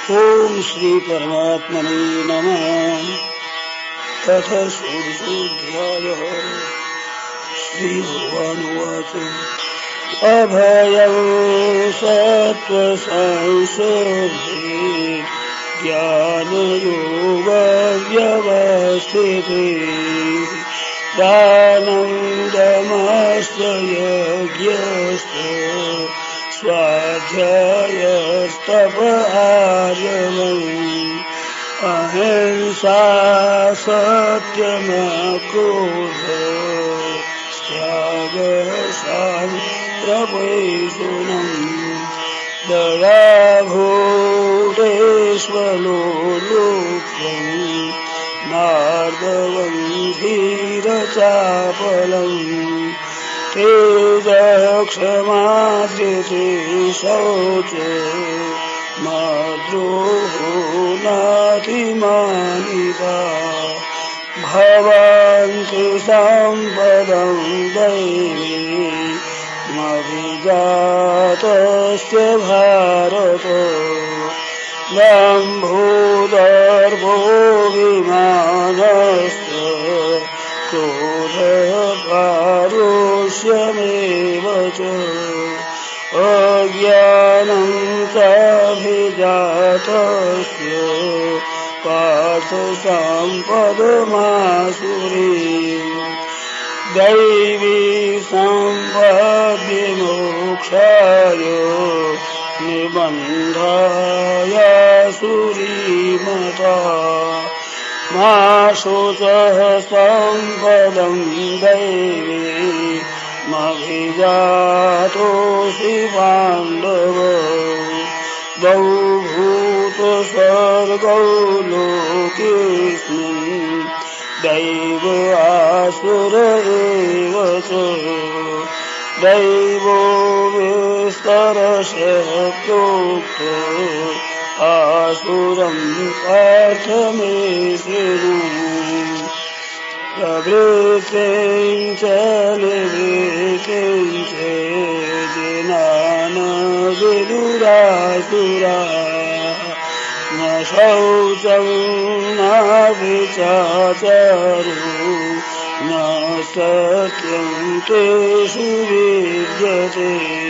ओम श्री परमात्मने नमः। अथ षोडशोऽध्यायः। श्रीभगवानुवाच अभयं सत्त्वसंशुद्धि ज्ञानयोगव्यवस्थिते दानं दमश्च यज्ञश्च स्वाध्यायस्तप आर्जवम् अहिंसा सत्यमक्रोध त्यागः शान्तिर्वैषुण्यम् दया भूतेष्वलो लोक्यम् नार्दवम् धीरचापलम् तेजः क्षमा धृतिः शौचः मद्रोहो नातिमानिता भवन्ति सम्पदं दैवीमभिजातस्य भारत दम्भोदर्भोऽभिमानश्च क्रोधः पारुष्यमेव च अज्ञानं चाभिजातस्य पार्थ सम्पदमासुरीं दैवी सम्पद्विमोक्षाय निबन्धाय सुरीमता मा शोचः सम्पदं दैवीमभिजातोऽसि पाण्डव द्वौ भूतस्वर्गौ लोकेऽस्मिन् दैव आसुर एव च दैवो विस्तरशः प्रोक्तो आसुरं पार्थ मे शृणु प्रवृत्तिं च निवृत्तिं च जनान विदुरासुरा न शौचं न विचाचारो न सत्यं तेषु विद्यते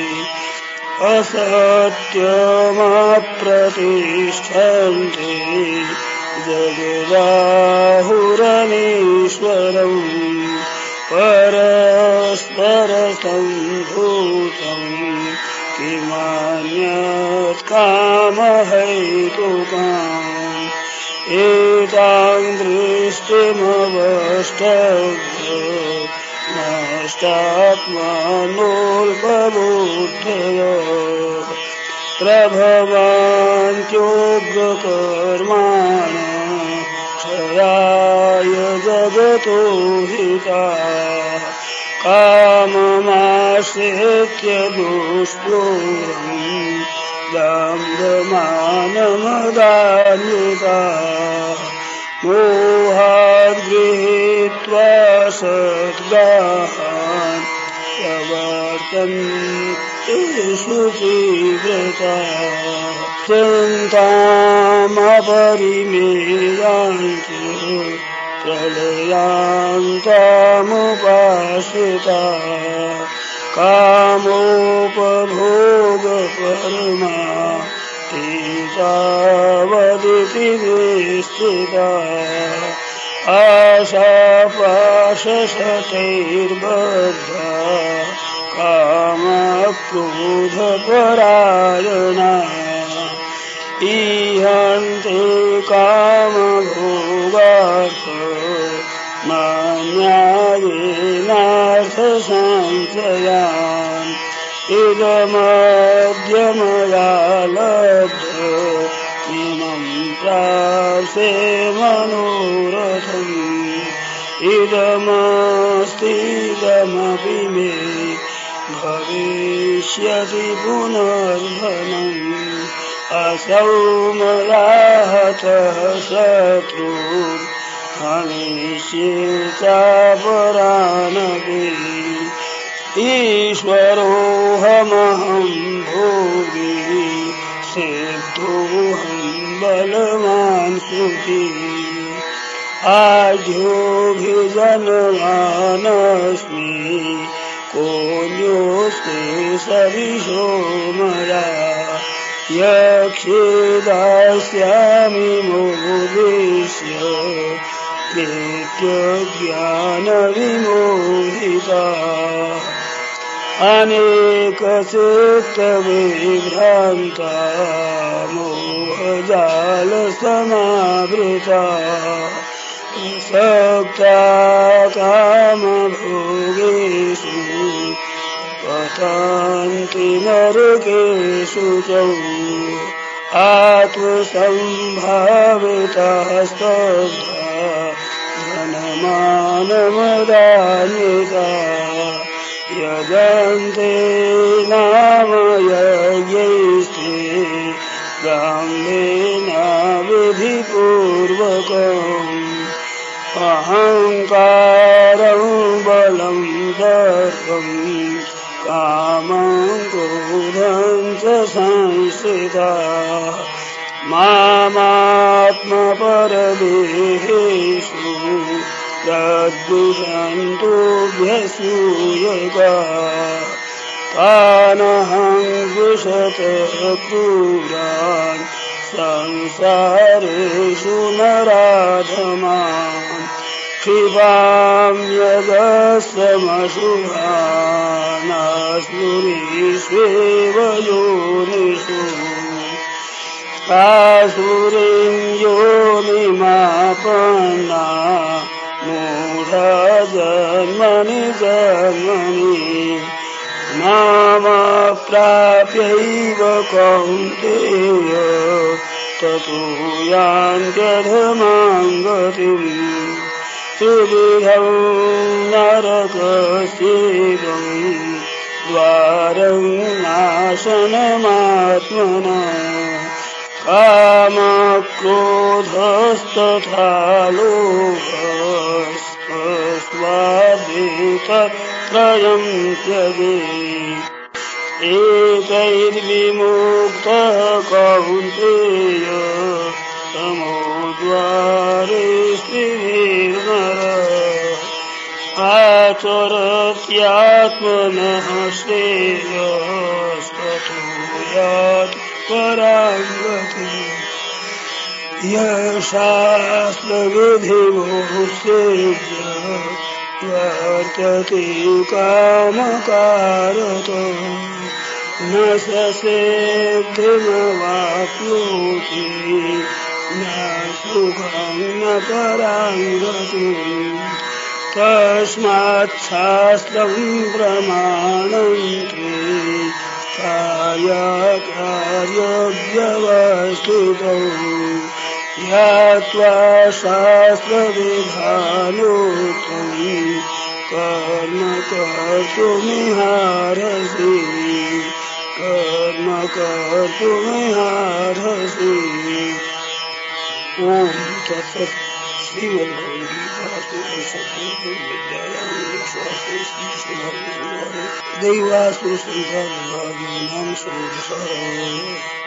असत्यमप्रतिष्ठन्ते जगदाहुरनीश्वरम् परस्परसम्भूतम् किमन्यत् कामहेतुकाम् एतां दृष्टिमवष्टभ्य नष्टात्मानोऽल्पबुद्धय प्रभवन्त्योग्रकर्माणः क्षयाय जगतो हिताः काममाश्रित्य दुष्पूरम् दम्भमानमदान्विताः मोहाद् गृहीत्वा सद्ग्राहान् प्रवर्तन्ते शुचिव्रताः चिन्तामपरिमेयान्ति प्रलयान्तामुपाश्रिताः कामोपभोगपरमा एतावदिति निश्चिताः आशापाशशतैर्बद्धा कामक्रोधपरायणाः ईहन्ते कामभोगार्थं मान्यायेनार्थसञ्चयान् इदमद्य मया लब्धम् इमं प्राप्स्ये मनोरथम् इदमस्तीदमपि मे भविष्यति पुनर्धनम् असौ मया हतः शत्रुः हनिष्ये चापरानपि ईश्वरोऽहमहं भोगी सिद्ध तोहं बलवान् सुखी आढ्योऽभिजनवानस्मि कोऽन्योऽस्ति सरिषो मया यक्षे दास्यामि मोदिष्य नित्यज्ञानविमोहिता अनेकचित्तविभ्रान्ता मोहजालसमावृता प्रसक्ता कामभोगेषु पतन्ति नरकेषु च आत्मसम्भाविताः स्तब्धा धनमानमदान्विता यजन्ते नाम यज्ञैस्ते ब्राह्मेण विधिपूर्वकम् अहङ्कारं बलं दर्पं कामं क्रोधं च संश्रिता मामात्मपरदेहेषु प्रद्विषन्तोऽभ्यसूयका तानहं द्विषतः क्रूरान् संसारेषु नराधमान् क्षिपाम्यगस्समशुभानास्मुरीष्वेव योनिषु आसुरीं योनिमापन्ना मूढा जन्मनि जन्मनि नाम प्राप्यैव कौन्तेय ततो यान्त्यधमां गतिम् त्रिविधं नरकस्येदं द्वारं नाशनमात्मना कामक्रोधस्तथा लोभस्तस्वादितत्रयं त्यजेत् एतैर्विमुक्तः कौन्तेय तमोद्वारे स्थितिर्नरः आचरत्यात्मनः श्रेयस्ततो याति परां गतिम् यशास्त्रविधिमुत्सेव्य वर्तते कामकारतो न स सिद्धिमवाप्नोति न सुखं न परां गतिम् तस्मात् शास्त्रं प्रमाणन्ते कार्यव्यवस्थितौ यात्वा शास्त्रविधानोक्तं कर्म कर्तुमिहार्हसि कर्म कर्तुमिहार्हसि। ॐ तत्सत्। श्रीमद्भगवद्गीतासु दैवासुरसंहारविभागे नाम षोडशः।